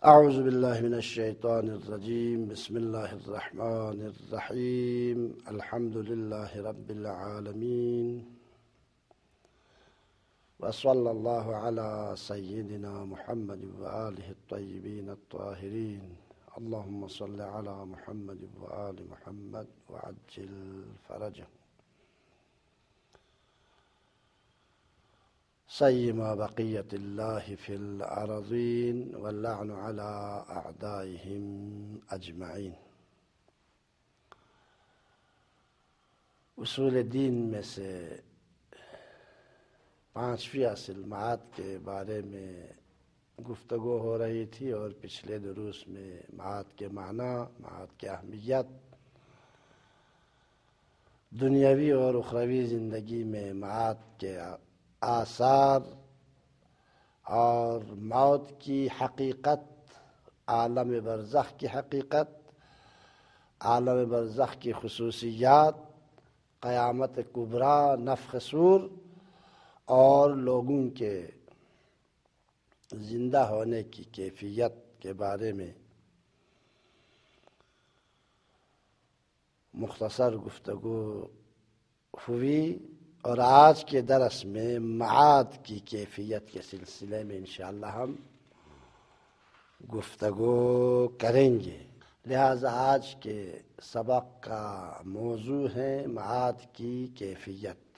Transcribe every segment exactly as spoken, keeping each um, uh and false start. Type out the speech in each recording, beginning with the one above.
اعوذ باللہ من الشیطان الرجیم بسم اللہ الرحمن الرحیم الحمد للہ رب العالمین وصلی اللہ علی سیدنا محمد وآلہ الطیبین الطاہرین اللہم صل علی محمد وآل محمد وعجل فرجہ سیما بقیت اللہ فی الارضین واللعن علی اعدائہم اجمعین۔ اصول دین میں سے پانچویں اصل معاد کے بارے میں گفتگو ہو رہی تھی، اور پچھلے دروس میں معاد کے معنی، معاد کی اہمیت، دنیاوی اور اخروی زندگی میں معاد کے آثار اور موت کی حقیقت، عالم برزخ کی حقیقت، عالم برزخ کی خصوصیات، قیامت کبریٰ، نفخ صور اور لوگوں کے زندہ ہونے کی کیفیت کے بارے میں مختصر گفتگو ہوئی، اور آج کے درس میں معاد کی کیفیت کے سلسلے میں انشاءاللہ ہم گفتگو کریں گے۔ لہذا آج کے سبق کا موضوع ہے معاد کی کیفیت۔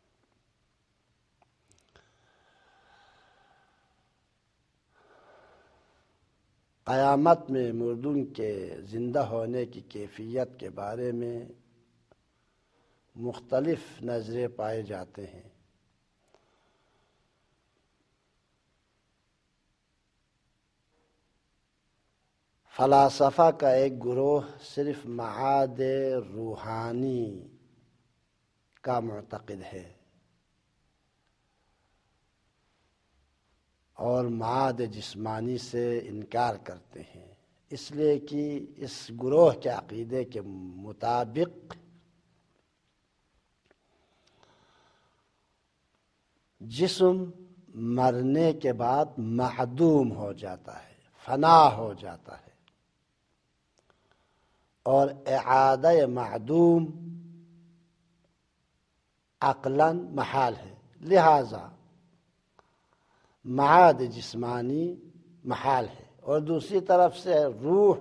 قیامت میں مردوں کے زندہ ہونے کی کیفیت کے بارے میں مختلف نظریں پائے جاتے ہیں۔ فلاسفہ کا ایک گروہ صرف معاد روحانی کا معتقد ہے، اور معاد جسمانی سے انکار کرتے ہیں، اس لیے کہ اس گروہ کے عقیدے کے مطابق جسم مرنے کے بعد معدوم ہو جاتا ہے، فنا ہو جاتا ہے، اور اعادہ معدوم عقلاً محال ہے، لہذا معاد جسمانی محال ہے۔ اور دوسری طرف سے روح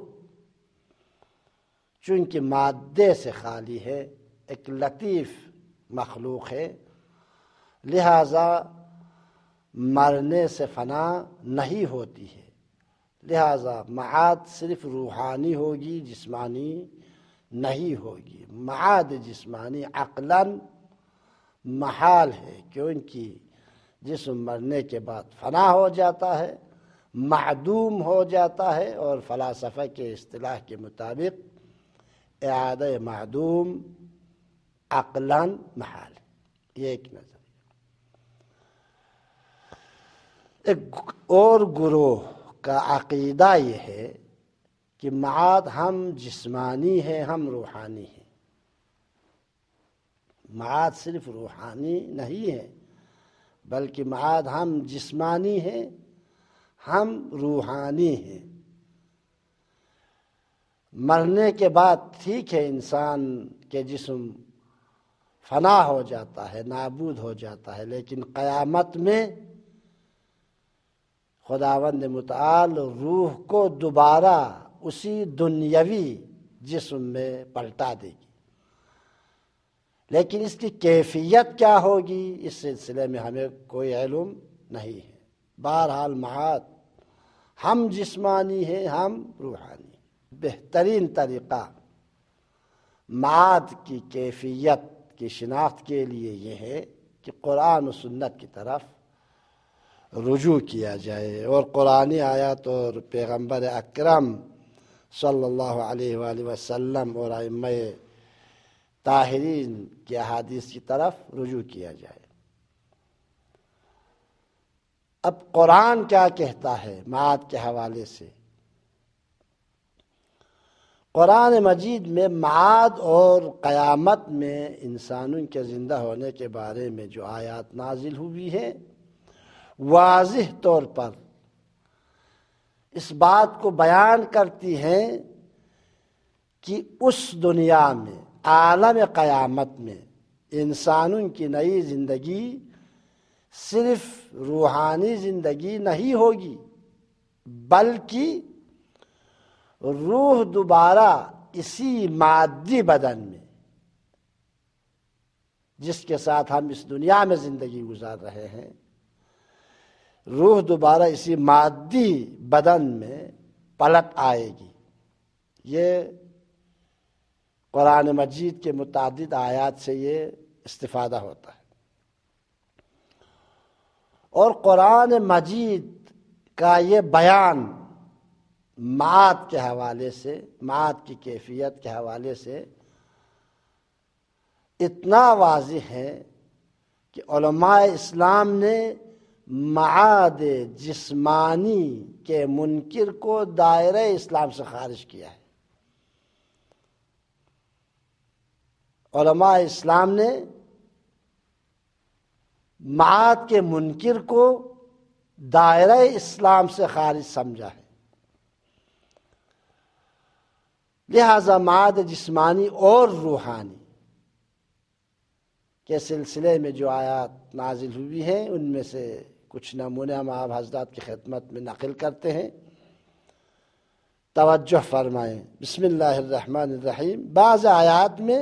چونکہ مادے سے خالی ہے، ایک لطیف مخلوق ہے، لہذا مرنے سے فنا نہیں ہوتی ہے، لہذا معاد صرف روحانی ہوگی، جسمانی نہیں ہوگی۔ معاد جسمانی عقلاً محال ہے، کیونکہ جسم مرنے کے بعد فنا ہو جاتا ہے، معدوم ہو جاتا ہے، اور فلاسفہ کے اصطلاح کے مطابق اعادہ معدوم عقلاً محال ہے۔ یہ ایک نظر۔ ایک اور گروہ کا عقیدہ یہ ہے کہ معاد ہم جسمانی ہے، ہم روحانی ہیں۔ معاد صرف روحانی نہیں ہے، بلکہ معاد ہم جسمانی ہیں، ہم روحانی ہیں۔ مرنے کے بعد ٹھیک ہے انسان کے جسم فنا ہو جاتا ہے، نابود ہو جاتا ہے، لیکن قیامت میں خداوند متعال روح کو دوبارہ اسی دنیاوی جسم میں پلٹا دے گی، لیکن اس کی کیفیت کیا ہوگی اس سلسلے میں ہمیں کوئی علم نہیں ہے۔ بہرحال معاد ہم جسمانی ہیں، ہم روحانی ہیں۔ بہترین طریقہ معاد کی کیفیت کی شناخت کے لیے یہ ہے کہ قرآن و سنت کی طرف رجوع کیا جائے، اور قرآنی آیات اور پیغمبر اکرم صلی اللہ علیہ وآلہ وسلم اور ائمہ طاہرین کی احادیث کی طرف رجوع کیا جائے۔ اب قرآن کیا کہتا ہے معاد کے حوالے سے؟ قرآن مجید میں معاد اور قیامت میں انسانوں کے زندہ ہونے کے بارے میں جو آیات نازل ہوئی ہیں، واضح طور پر اس بات کو بیان کرتی ہیں کہ اس دنیا میں، عالم قیامت میں، انسانوں کی نئی زندگی صرف روحانی زندگی نہیں ہوگی، بلکہ روح دوبارہ اسی مادی بدن میں جس کے ساتھ ہم اس دنیا میں زندگی گزار رہے ہیں، روح دوبارہ اسی مادی بدن میں پلٹ آئے گی۔ یہ قرآن مجید کے متعدد آیات سے یہ استفادہ ہوتا ہے۔ اور قرآن مجید کا یہ بیان معاد کے حوالے سے، معاد کی کیفیت کے حوالے سے اتنا واضح ہے کہ علماء اسلام نے معاد جسمانی کے منکر کو دائرہ اسلام سے خارج کیا ہے۔ علماء اسلام نے معاد کے منکر کو دائرہ اسلام سے خارج سمجھا ہے، لہذا معاد جسمانی اور روحانی کے سلسلے میں جو آیات نازل ہوئی ہیں ان میں سے کچھ نمونے ہم آپ حضرات کی خدمت میں نقل کرتے ہیں، توجہ فرمائیں۔ بسم اللہ الرحمن الرحیم۔ بعض آیات میں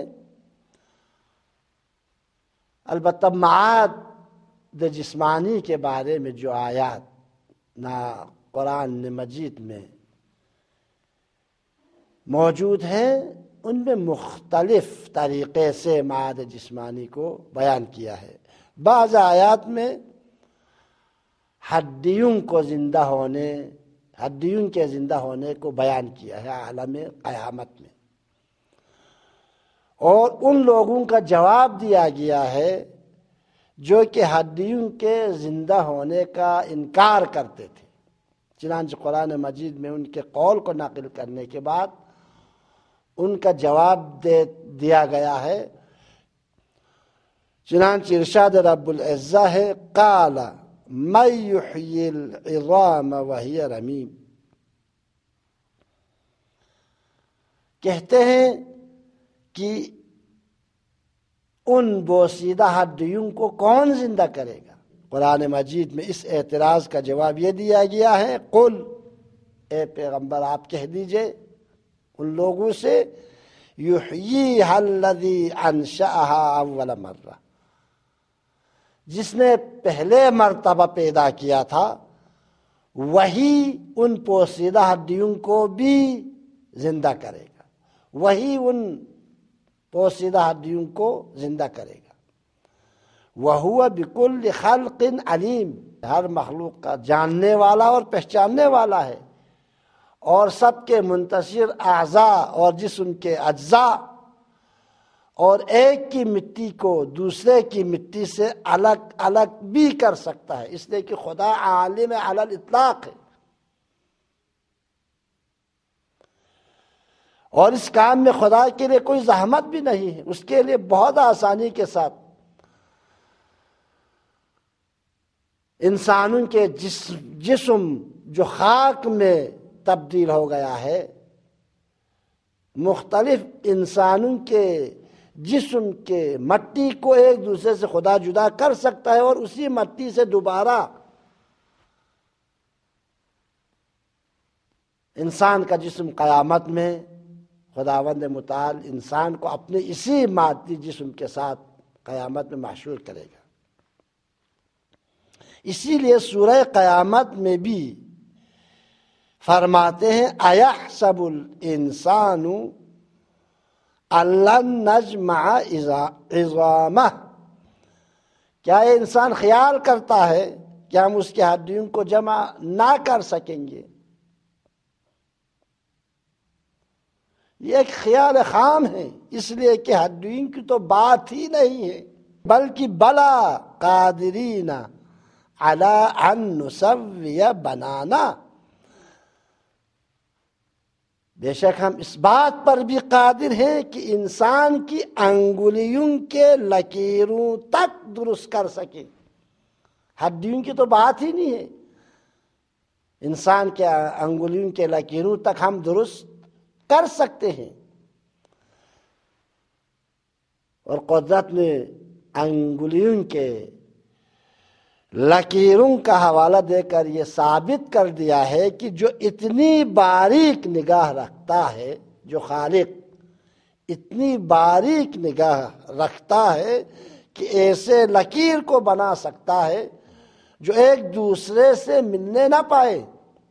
البتہ معاد جسمانی کے بارے میں جو آیات نا قرآن مجید میں موجود ہیں ان میں مختلف طریقے سے معاد جسمانی کو بیان کیا ہے۔ بعض آیات میں ہڈیوں کو زندہ ہونے ہڈیوں کے زندہ ہونے کو بیان کیا ہے عالم قیامت میں، اور ان لوگوں کا جواب دیا گیا ہے جو کہ ہڈیوں کے زندہ ہونے کا انکار کرتے تھے۔ چنانچہ قرآن مجید میں ان کے قول کو نقل کرنے کے بعد ان کا جواب دے دیا گیا ہے۔ چنانچہ ارشاد رب العزہ ہے، قال من یحیی العظام وہی رمیم، کہتے ہیں کہ ان بوسیدہ ہڈیوں کو کون زندہ کرے گا؟ قرآن مجید میں اس اعتراض کا جواب یہ دیا گیا ہے، قل، اے پیغمبر آپ کہہ دیجئے ان لوگوں سے، یحییھا الذی انشأھا اول مرہ، جس نے پہلے مرتبہ پیدا کیا تھا وہی ان پوسیدہ ہڈیوں کو بھی زندہ کرے گا، وہی ان پوسیدہ ہڈیوں کو زندہ کرے گا۔ وَهُوَ بِكُلِّ خَلْقٍ عَلِيمٍ، ہر مخلوق کا جاننے والا اور پہچاننے والا ہے، اور سب کے منتشر اعضاء اور جسم کے اجزاء، اور ایک کی مٹی کو دوسرے کی مٹی سے الگ الگ بھی کر سکتا ہے، اس لیے کہ خدا عالم علی الاطلاق ہے، اور اس کام میں خدا کے لیے کوئی زحمت بھی نہیں ہے، اس کے لیے بہت آسانی کے ساتھ انسانوں کے جسم جسم جو خاک میں تبدیل ہو گیا ہے، مختلف انسانوں کے جسم کے مٹی کو ایک دوسرے سے خدا جدا کر سکتا ہے، اور اسی مٹی سے دوبارہ انسان کا جسم قیامت میں خداوند متعال انسان کو اپنے اسی مادی جسم کے ساتھ قیامت میں محشور کرے گا۔ اسی لیے سورہ قیامت میں بھی فرماتے ہیں، اَيَحْسَبُ الْإِنسَانُ أَن لَّن نَّجْمَعَ عِظَامَهُ، کیا یہ انسان خیال کرتا ہے کہ ہم اس کی ہڈیوں کو جمع نہ کر سکیں گے؟ یہ ایک خیال خام ہے، اس لیے کہ ہڈیوں کی تو بات ہی نہیں ہے، بلکہ بلا قادرین علی ان نسوی بنانا، بے شک ہم اس بات پر بھی قادر ہیں کہ انسان کی انگلیوں کے لکیروں تک درست کر سکیں۔ ہڈیوں کی تو بات ہی نہیں ہے، انسان کے انگلیوں کے لکیروں تک ہم درست کر سکتے ہیں، اور قدرت نے انگلیوں کے لکیروں کا حوالہ دے کر یہ ثابت کر دیا ہے کہ جو اتنی باریک نگاہ رکھتا ہے، جو خالق اتنی باریک نگاہ رکھتا ہے کہ ایسے لکیر کو بنا سکتا ہے جو ایک دوسرے سے ملنے نہ پائے،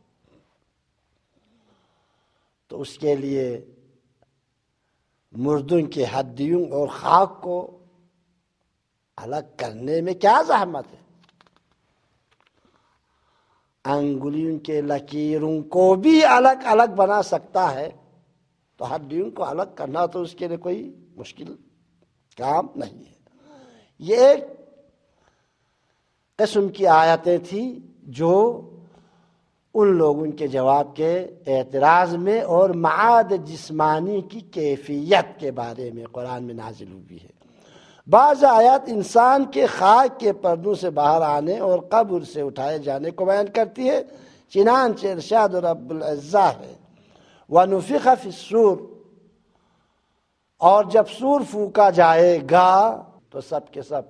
تو اس کے لیے مردوں کی ہڈیوں اور خاک کو الگ کرنے میں کیا زحمت ہے؟ انگلیوں کے لکیروں کو بھی الگ الگ بنا سکتا ہے، تو ہڈیوں کو الگ کرنا تو اس کے لیے کوئی مشکل کام نہیں ہے۔ یہ ایک قسم کی آیتیں تھیں جو ان لوگوں کے جواب کے اعتراض میں اور معاد جسمانی کی کیفیت کے بارے میں قرآن میں نازل ہوئی ہے۔ بعض آیات انسان کے خاک کے پردوں سے باہر آنے اور قبر سے اٹھائے جانے کو بیان کرتی ہے، چنانچہ ارشاد رب العزہ ہے وَنُفِخَ فِي الصُّورِ، اور جب سور پھونکا جائے گا تو سب کے سب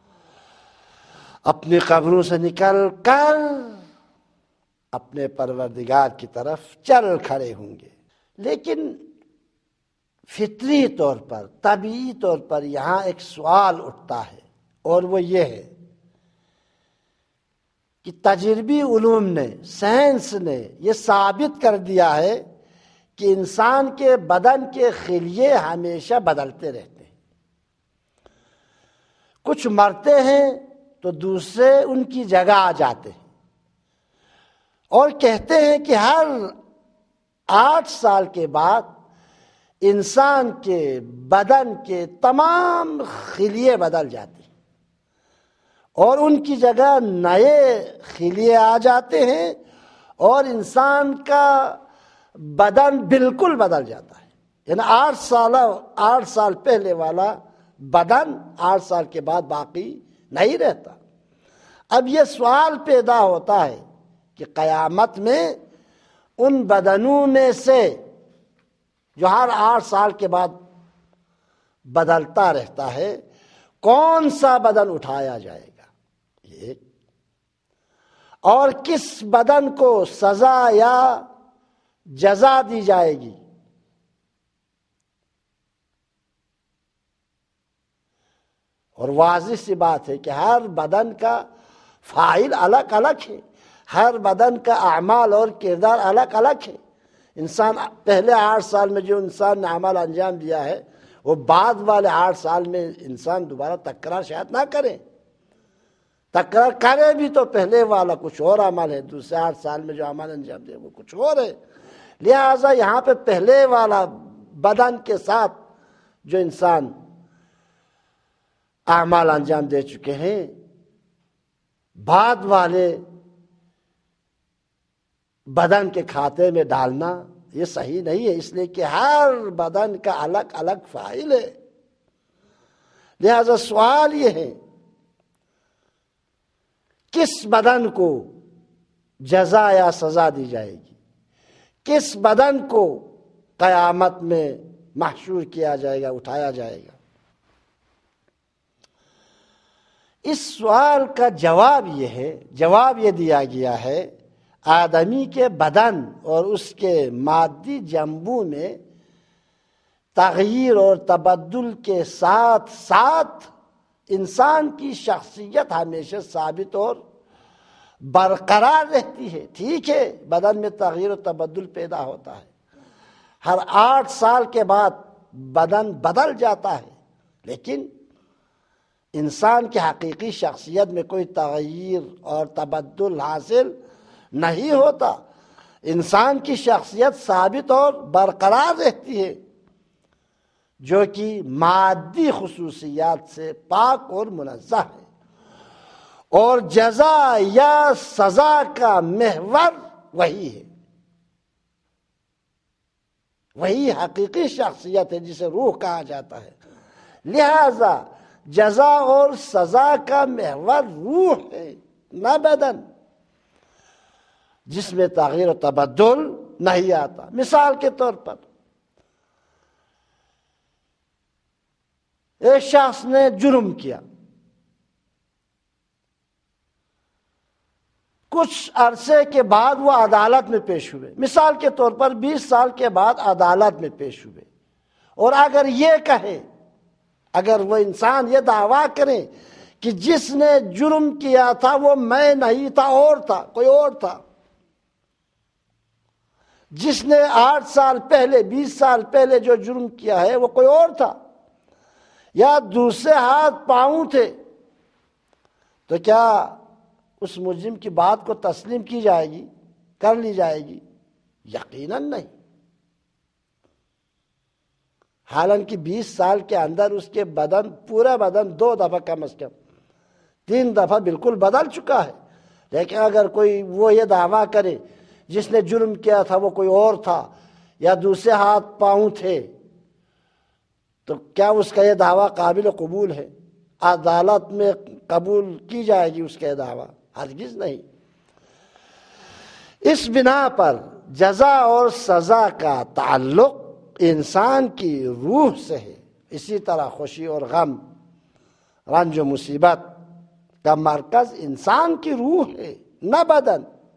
اپنی قبروں سے نکل کر اپنے پروردگار کی طرف چل کھڑے ہوں گے۔ لیکن فطری طور پر، طبیعی طور پر یہاں ایک سوال اٹھتا ہے، اور وہ یہ ہے کہ تجربی علوم نے، سائنس نے یہ ثابت کر دیا ہے کہ انسان کے بدن کے خلیے ہمیشہ بدلتے رہتے ہیں، کچھ مرتے ہیں تو دوسرے ان کی جگہ آ جاتے ہیں، اور کہتے ہیں کہ ہر آٹھ سال کے بعد انسان کے بدن کے تمام خلیے بدل جاتے ہیں اور ان کی جگہ نئے خلیے آ جاتے ہیں، اور انسان کا بدن بالکل بدل جاتا ہے۔ یعنی آٹھ سال آٹھ سال پہلے والا بدن آٹھ سال کے بعد باقی نہیں رہتا۔ اب یہ سوال پیدا ہوتا ہے کہ قیامت میں ان بدنوں میں سے جو ہر آٹھ سال کے بعد بدلتا رہتا ہے، کون سا بدن اٹھایا جائے گا، یہ اور کس بدن کو سزا یا جزا دی جائے گی۔ اور واضح سی بات ہے کہ ہر بدن کا فاعل الگ الگ ہے، ہر بدن کا اعمال اور کردار الگ الگ ہے۔ انسان پہلے آٹھ سال میں جو انسان نے عمل انجام دیا ہے، وہ بعد والے آٹھ سال میں انسان دوبارہ تکرار شاید نہ کرے، تکرار کرے بھی تو پہلے والا کچھ اور عمل ہے، دوسرے آٹھ سال میں جو عمل انجام دیا وہ کچھ اور ہے۔ لہذا یہاں پہ پہلے والا بدن کے ساتھ جو انسان اعمال انجام دے چکے ہیں، بعد والے بدن کے کھاتے میں ڈالنا یہ صحیح نہیں ہے، اس لیے کہ ہر بدن کا الگ الگ فاعل ہے۔ لہذا سوال یہ ہے کس بدن کو جزا یا سزا دی جائے گی، کس بدن کو قیامت میں محشور کیا جائے گا، اٹھایا جائے گا۔ اس سوال کا جواب یہ ہے، جواب یہ دیا گیا ہے آدمی کے بدن اور اس کے مادی جنبوں میں تغییر اور تبدل کے ساتھ ساتھ انسان کی شخصیت ہمیشہ ثابت اور برقرار رہتی ہے۔ ٹھیک ہے، بدن میں تغییر و تبدل پیدا ہوتا ہے، ہر آٹھ سال کے بعد بدن بدل جاتا ہے، لیکن انسان کی حقیقی شخصیت میں کوئی تغیر اور تبدل حاصل نہیں ہوتا۔ انسان کی شخصیت ثابت اور برقرار رہتی ہے، جو کہ مادی خصوصیات سے پاک اور منزہ ہے، اور جزا یا سزا کا محور وہی ہے، وہی حقیقی شخصیت ہے جسے روح کہا جاتا ہے۔ لہذا جزا اور سزا کا محور روح ہے، نہ بدن۔ جس میں تغیر و تبدل نہیں آتا۔ مثال کے طور پر ایک شخص نے جرم کیا، کچھ عرصے کے بعد وہ عدالت میں پیش ہوئے، مثال کے طور پر بیس سال کے بعد عدالت میں پیش ہوئے، اور اگر یہ کہے، اگر وہ انسان یہ دعویٰ کرے کہ جس نے جرم کیا تھا وہ میں نہیں تھا، اور تھا، کوئی اور تھا، جس نے آٹھ سال پہلے بیس سال پہلے جو جرم کیا ہے وہ کوئی اور تھا، یا دوسرے ہاتھ پاؤں تھے، تو کیا اس مجرم کی بات کو تسلیم کی جائے گی، کر لی جائے گی؟ یقیناً نہیں۔ حالانکہ بیس سال کے اندر اس کے بدن، پورا بدن دو دفعہ کم از کم تین دفعہ بالکل بدل چکا ہے، لیکن اگر کوئی وہ یہ دعویٰ کرے جس نے جرم کیا تھا وہ کوئی اور تھا یا دوسرے ہاتھ پاؤں تھے، تو کیا اس کا یہ دعویٰ قابل قبول ہے؟ عدالت میں قبول کی جائے گی اس کا یہ دعویٰ؟ ہرگز نہیں۔ اس بنا پر جزا اور سزا کا تعلق انسان کی روح سے ہے، اسی طرح خوشی اور غم، رنج و مصیبت کا مرکز انسان کی روح ہے، نہ بدن۔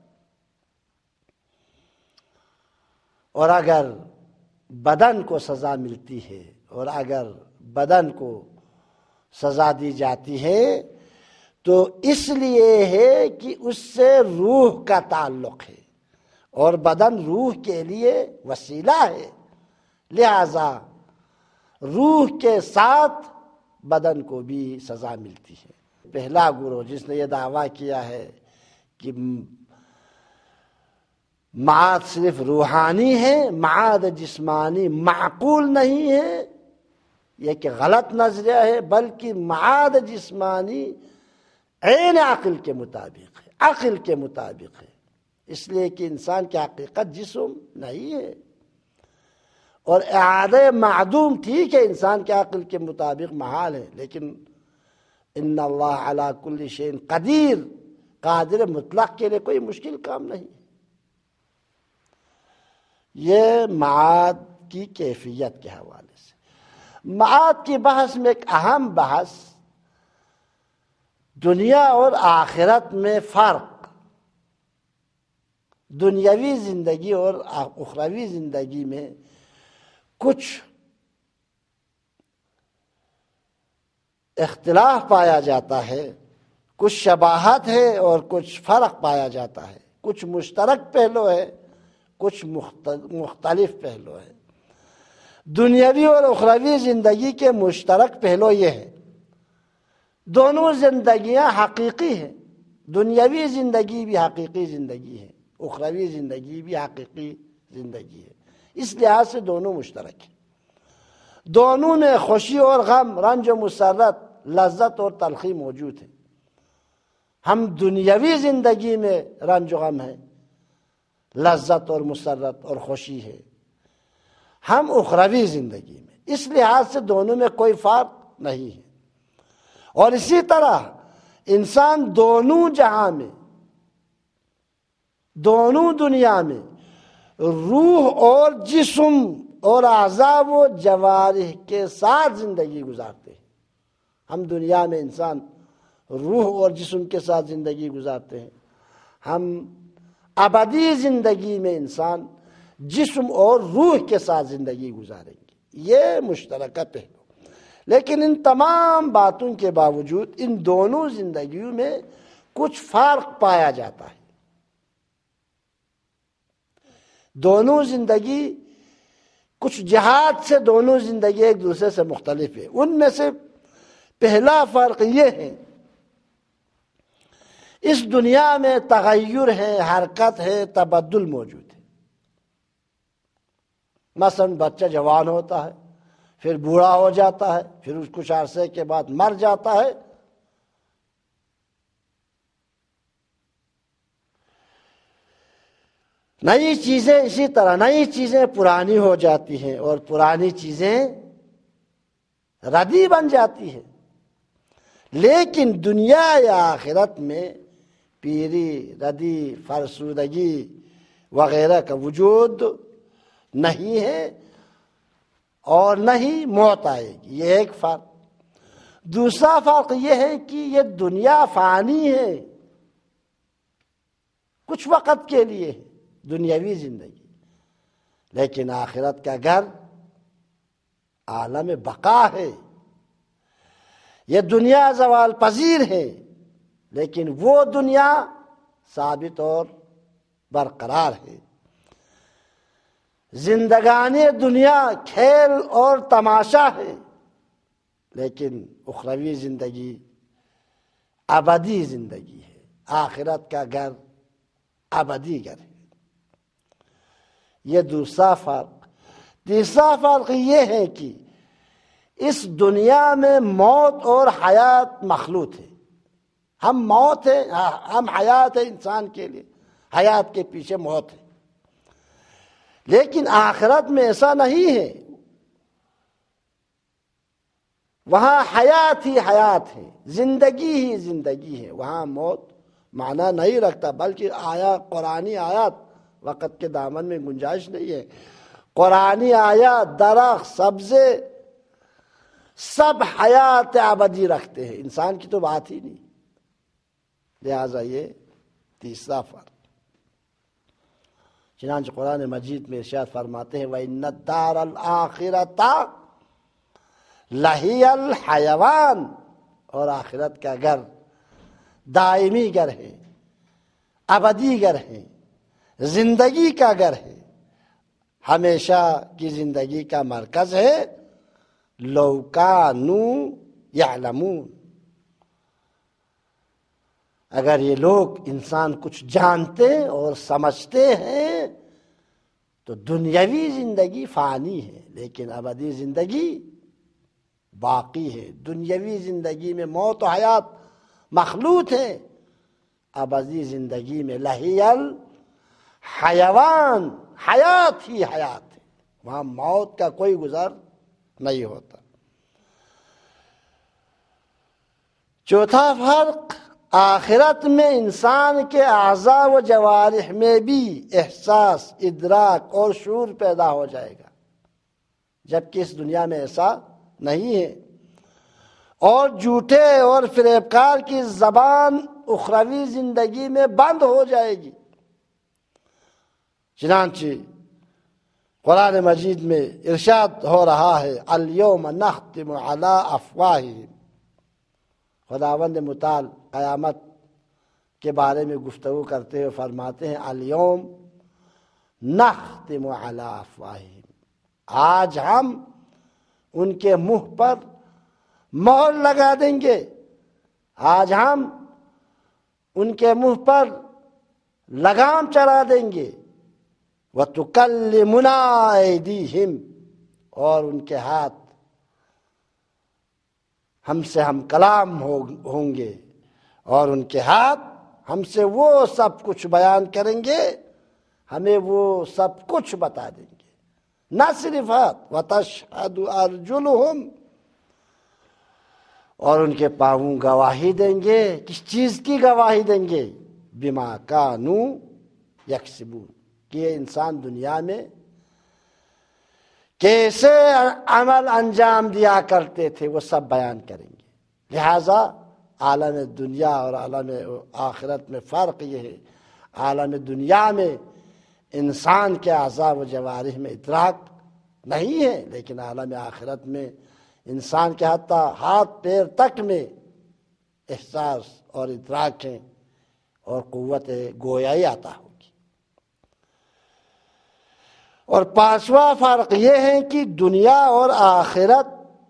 اور اگر بدن کو سزا ملتی ہے اور اگر بدن کو سزا دی جاتی ہے تو اس لیے ہے کہ اس سے روح کا تعلق ہے، اور بدن روح کے لیے وسیلہ ہے، لہذا روح کے ساتھ بدن کو بھی سزا ملتی ہے۔ پہلا گروہ جس نے یہ دعویٰ کیا ہے کہ معاد صرف روحانی ہے، معاد جسمانی معقول نہیں ہے، یہ کہ غلط نظریہ ہے، بلکہ معاد جسمانی عین عقل کے مطابق ہے، عقل کے مطابق ہے، اس لیے کہ انسان کی حقیقت جسم نہیں ہے، اور اعادہ معدوم ٹھیک ہے انسان کے عقل کے مطابق محال ہے، لیکن ان اللہ علی کل شیء قدیر، قادر مطلق کے لیے کوئی مشکل کام نہیں۔ یہ معاد کی کیفیت کے حوالے سے۔ معاد کی بحث میں ایک اہم بحث دنیا اور آخرت میں فرق، دنیاوی زندگی اور اخروی زندگی میں کچھ اختلاف پایا جاتا ہے، کچھ شباہت ہے اور کچھ فرق پایا جاتا ہے، کچھ مشترک پہلو ہے، کچھ مختلف پہلو ہے۔ دنیاوی اور اخروی زندگی کے مشترک پہلو یہ ہے، دونوں زندگیاں حقیقی ہیں، دنیاوی زندگی بھی حقیقی زندگی ہے، اخروی زندگی بھی حقیقی زندگی ہے، اس لحاظ سے دونوں مشترک ہیں۔ دونوں میں خوشی اور غم، رنج و مسرت، لذت اور تلخی موجود ہے۔ ہم دنیاوی زندگی میں رنج و غم ہے، لذت اور مسرت اور خوشی ہے، ہم اخروی زندگی میں، اس لحاظ سے دونوں میں کوئی فرق نہیں ہے۔ اور اسی طرح انسان دونوں جہاں میں، دونوں دنیا میں روح اور جسم اور اعضاء و جوارح کے ساتھ زندگی گزارتے ہیں۔ ہم دنیا میں انسان روح اور جسم کے ساتھ زندگی گزارتے ہیں، ہم ابدی زندگی میں انسان جسم اور روح کے ساتھ زندگی گزاریں گے، یہ مشترکہ پہلو۔ لیکن ان تمام باتوں کے باوجود ان دونوں زندگیوں میں کچھ فرق پایا جاتا ہے۔ دونوں زندگی کچھ جہات سے دونوں زندگی ایک دوسرے سے مختلف ہے۔ ان میں سے پہلا فرق یہ ہے، اس دنیا میں تغیر ہے، حرکت ہے، تبدل موجود ہے۔ مثلا بچہ جوان ہوتا ہے، پھر بوڑھا ہو جاتا ہے، پھر اس کچھ عرصے کے بعد مر جاتا ہے۔ نئی چیزیں اسی طرح، نئی چیزیں پرانی ہو جاتی ہیں اور پرانی چیزیں ردی بن جاتی ہیں۔ لیکن دنیا یا آخرت میں پیری، ردی، فرسودگی وغیرہ کا وجود نہیں ہے اور نہ ہی موت آئے گی، یہ ایک فرق۔ دوسرا فرق یہ ہے کہ یہ دنیا فانی ہے، کچھ وقت کے لیے دنیاوی زندگی، لیکن آخرت کا گھر عالم بقا ہے۔ یہ دنیا زوال پذیر ہے، لیکن وہ دنیا ثابت اور برقرار ہے۔ زندگانی دنیا کھیل اور تماشا ہے، لیکن اخروی زندگی ابدی زندگی ہے۔ آخرت کا گھر ابدی گھر ہے۔ یہ دوسرا فرق۔ تیسرا فرق یہ ہے کہ اس دنیا میں موت اور حیات مخلوط ہے۔ ہم موت ہے، ہم حیات ہے انسان کے لیے، حیات کے پیچھے موت ہے، لیکن آخرت میں ایسا نہیں ہے۔ وہاں حیات ہی حیات ہے، زندگی ہی زندگی ہے، وہاں موت معنی نہیں رکھتا، بلکہ آیا قرآنی آیات، وقت کے دامن میں گنجائش نہیں ہے، قرآنی آیات درخت سبزے سب حیات ابدی رکھتے ہیں، انسان کی تو بات ہی نہیں۔ لہذا یہ تیسرا فرق۔ چنانچہ قرآن مجید میں ارشاد فرماتے ہیں وَإِنَّ الدَّارَ الْآخِرَةَ لَهِيَ الْحَيَوَانُ، اور آخرت کا گھر دائمی گھر ہے، ابدی گھر ہے، زندگی کا گھر ہے، ہمیشہ کی زندگی کا مرکز ہے۔ لَوْ كَانُوا يَعْلَمُونَ، اگر یہ لوگ انسان کچھ جانتے اور سمجھتے ہیں تو دنیاوی زندگی فانی ہے، لیکن ابدی زندگی باقی ہے۔ دنیاوی زندگی میں موت و حیات مخلوط ہے، ابدی زندگی میں لہی الحیوان، حیات ہی حیات ہے، وہاں موت کا کوئی گزر نہیں ہوتا۔ چوتھا فرق، آخرت میں انسان کے اعضاء و جوارح میں بھی احساس، ادراک اور شعور پیدا ہو جائے گا، جبکہ اس دنیا میں ایسا نہیں ہے۔ اور جھوٹے اور فریبکار کی زبان اخروی زندگی میں بند ہو جائے گی۔ چنانچہ قرآن مجید میں ارشاد ہو رہا ہے الیوم نختم علی افواہہم، خداوند متعال قیامت کے بارے میں گفتگو کرتے ہوئے فرماتے ہیں الیوم نختم علی افواہہم، آج ہم ان کے منہ پر مہر لگا دیں گے، آج ہم ان کے منہ پر لگام چڑھا دیں گے۔ وَتُكَلِّمُنَا أَيْدِيهِمْ، اور ان کے ہاتھ ہم سے ہم کلام ہوں گے، اور ان کے ہاتھ ہم سے وہ سب کچھ بیان کریں گے، ہمیں وہ سب کچھ بتا دیں گے۔ نہ صرف ہاتھ، وَتَشْهَدُ أَرْجُلُهُمْ، اور ان کے پاؤں گواہی دیں گے، کس چیز کی گواہی دیں گے؟ بِمَا كَانُوا يَكْسِبُونَ، کہ یہ انسان دنیا میں کیسے عمل انجام دیا کرتے تھے وہ سب بیان کریں گے۔ لہذا عالم دنیا اور عالم آخرت میں فرق یہ ہے، عالم دنیا میں انسان کے اعضاء و جوارح میں ادراک نہیں ہے، لیکن عالم آخرت میں انسان کے حتی ہاتھ پیر تک میں احساس اور ادراک ہے اور قوت گویائی عطا ہوگی۔ اور پانچواں فرق یہ ہے کہ دنیا اور آخرت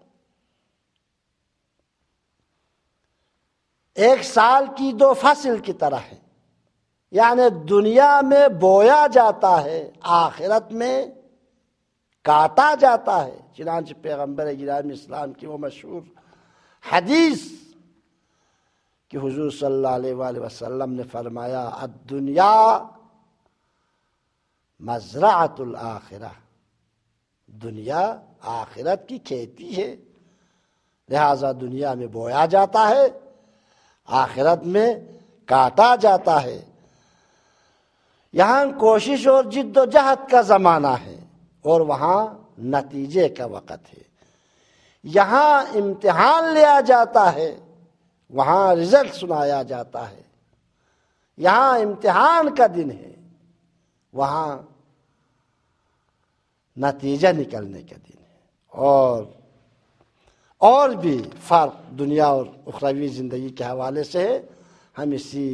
ایک سال کی دو فصل کی طرح ہے، یعنی دنیا میں بویا جاتا ہے، آخرت میں کاٹا جاتا ہے۔ چنانچہ پیغمبر گرامی اسلام کی وہ مشہور حدیث کہ حضور صلی اللہ علیہ وآلہ وسلم نے فرمایا الدنیا مزرعۃ الآخرہ، دنیا آخرت کی کھیتی ہے، لہذا دنیا میں بویا جاتا ہے، آخرت میں کاٹا جاتا ہے، یہاں کوشش اور جد و جہد کا زمانہ ہے اور وہاں نتیجے کا وقت ہے، یہاں امتحان لیا جاتا ہے، وہاں رزلٹ سنایا جاتا ہے، یہاں امتحان کا دن ہے، وہاں نتیجہ نکلنے کا دن ہے۔ اور اور بھی فرق دنیا اور اخروی زندگی کے حوالے سے ہے، ہم اسی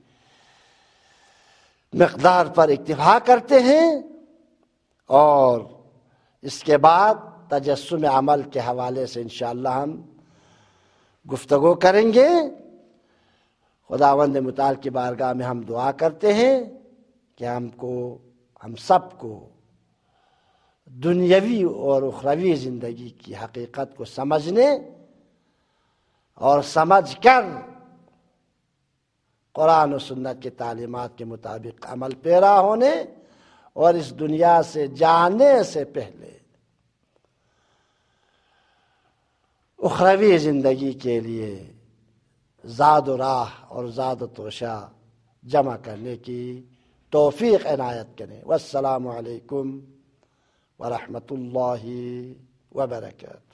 مقدار پر اکتفا کرتے ہیں اور اس کے بعد تجسم عمل کے حوالے سے انشاءاللہ ہم گفتگو کریں گے۔ خداوند متعال کی بارگاہ میں ہم دعا کرتے ہیں کہ ہم کو ہم سب کو دنیاوی اور اخروی زندگی کی حقیقت کو سمجھنے اور سمجھ کر قرآن و سنت کی تعلیمات کے مطابق عمل پیرا ہونے اور اس دنیا سے جانے سے پہلے اخروی زندگی کے لیے زاد و راہ اور زاد و توشہ جمع کرنے کی توفیق عنایت کریں۔ والسلام علیکم ورحمۃ اللہ وبرکاتہ۔